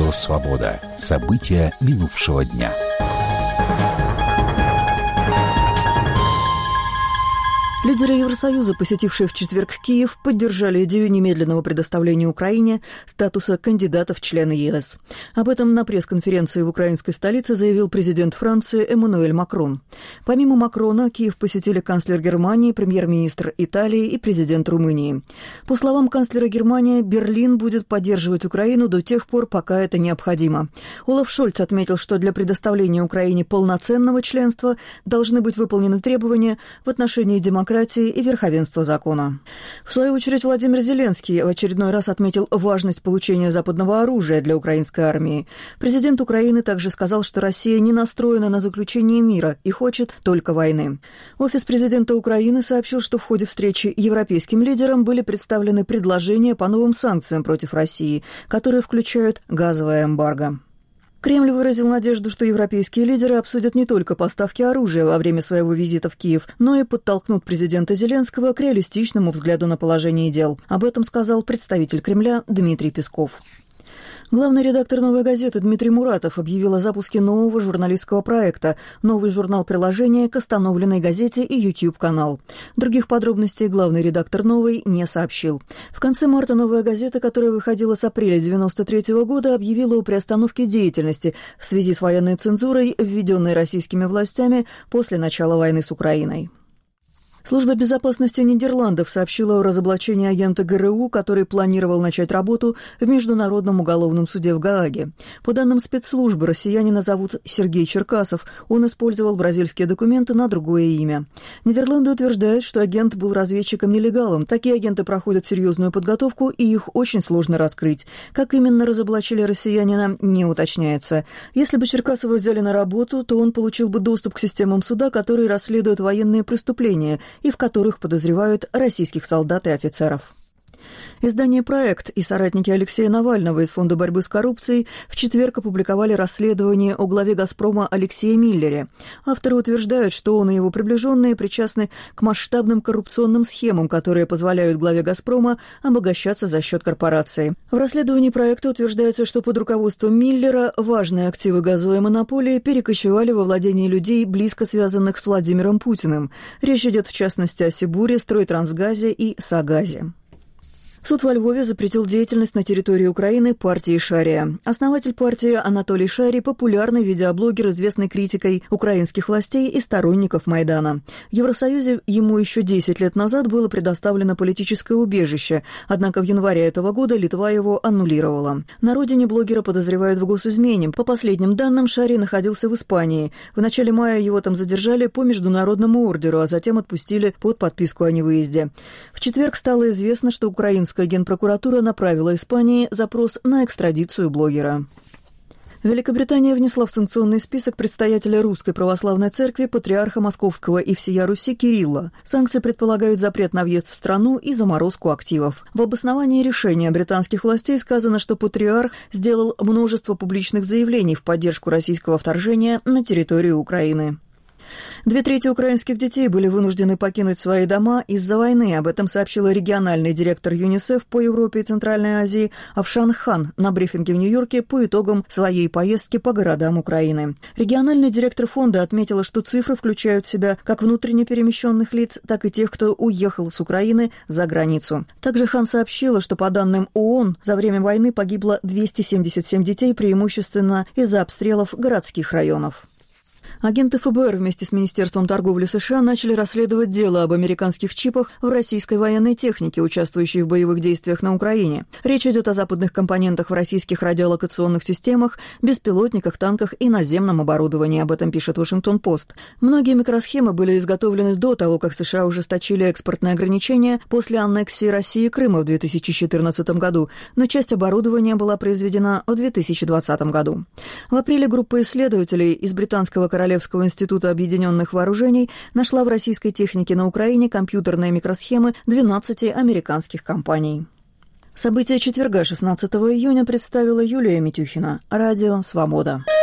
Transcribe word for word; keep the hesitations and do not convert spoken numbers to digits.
Радио «Свобода». События минувшего дня. Лидеры Евросоюза, посетившие в четверг Киев, поддержали идею немедленного предоставления Украине статуса кандидата в члены ЕС. Об этом на пресс-конференции в украинской столице заявил президент Франции Эммануэль Макрон. Помимо Макрона, Киев посетили канцлер Германии, премьер-министр Италии и президент Румынии. По словам канцлера Германии, Берлин будет поддерживать Украину до тех пор, пока это необходимо. Олаф Шольц отметил, что для предоставления Украине полноценного членства должны быть выполнены требования в отношении демократии и верховенства закона. В свою очередь, Владимир Зеленский в очередной раз отметил важность получения западного оружия для украинской армии. Президент Украины также сказал, что Россия не настроена на заключение мира и хочет только войны. Офис президента Украины сообщил, что в ходе встречи европейским лидерам были представлены предложения по новым санкциям против России, которые включают газовое эмбарго. Кремль выразил надежду, что европейские лидеры обсудят не только поставки оружия во время своего визита в Киев, но и подтолкнут президента Зеленского к реалистичному взгляду на положение дел. Об этом сказал представитель Кремля Дмитрий Песков. Главный редактор «Новой газеты» Дмитрий Муратов объявил о запуске нового журналистского проекта «Новый журнал-приложение» к остановленной газете и YouTube-канал. Других подробностей главный редактор «Новой» не сообщил. В конце марта «Новая газета», которая выходила с апреля девяносто третьего года, объявила о приостановке деятельности в связи с военной цензурой, введенной российскими властями после начала войны с Украиной. Служба безопасности Нидерландов сообщила о разоблачении агента ГРУ, который планировал начать работу в Международном уголовном суде в Гааге. По данным спецслужбы, россиянина зовут Сергей Черкасов. Он использовал бразильские документы на другое имя. Нидерланды утверждают, что агент был разведчиком-нелегалом. Такие агенты проходят серьезную подготовку, и их очень сложно раскрыть. Как именно разоблачили россиянина, не уточняется. Если бы Черкасова взяли на работу, то он получил бы доступ к системам суда, которые расследуют военные преступления, и в которых подозревают российских солдат и офицеров. Издание «Проект» и соратники Алексея Навального из Фонда борьбы с коррупцией в четверг опубликовали расследование о главе «Газпрома» Алексее Миллере. Авторы утверждают, что он и его приближенные причастны к масштабным коррупционным схемам, которые позволяют главе «Газпрома» обогащаться за счет корпорации. В расследовании проекта утверждается, что под руководством Миллера важные активы газовой монополии перекочевали во владение людей, близко связанных с Владимиром Путиным. Речь идет в частности о Сибуре, Стройтрансгазе и Сагазе. Суд во Львове запретил деятельность на территории Украины партии «Шария». Основатель партии Анатолий Шарий – популярный видеоблогер, известный критикой украинских властей и сторонников Майдана. В Евросоюзе ему еще десять лет назад было предоставлено политическое убежище, однако в январе этого года Литва его аннулировала. На родине блогера подозревают в госизмене. По последним данным, Шарий находился в Испании. В начале мая его там задержали по международному ордеру, а затем отпустили под подписку о невыезде. В четверг стало известно, что украинская Генпрокуратура направила Испании запрос на экстрадицию блогера. Великобритания внесла в санкционный список предстоятеля Русской Православной Церкви, патриарха Московского и всея Руси Кирилла. Санкции предполагают запрет на въезд в страну и заморозку активов. В обосновании решения британских властей сказано, что патриарх сделал множество публичных заявлений в поддержку российского вторжения на территорию Украины. Две трети украинских детей были вынуждены покинуть свои дома из-за войны. Об этом сообщила региональный директор ЮНИСЕФ по Европе и Центральной Азии Афшан Хан на брифинге в Нью-Йорке по итогам своей поездки по городам Украины. Региональный директор фонда отметила, что цифры включают в себя как внутренне перемещенных лиц, так и тех, кто уехал с Украины за границу. Также Хан сообщила, что по данным ООН за время войны погибло двести семьдесят семь детей, преимущественно из-за обстрелов городских районов. Агенты эф бэ эр вместе с Министерством торговли США начали расследовать дело об американских чипах в российской военной технике, участвующей в боевых действиях на Украине. Речь идет о западных компонентах в российских радиолокационных системах, беспилотниках, танках и наземном оборудовании. Об этом пишет Вашингтон-Пост. Многие микросхемы были изготовлены до того, как США ужесточили экспортные ограничения после аннексии России Крыма в две тысячи четырнадцатом году, но часть оборудования была произведена в две тысячи двадцатом году. В апреле группа исследователей из британского королевства Королевского института объединенных вооружений нашла в российской технике на Украине компьютерные микросхемы двенадцати американских компаний. События четверга, шестнадцатого июня, представила Юлия Митюхина. Радио «Свобода».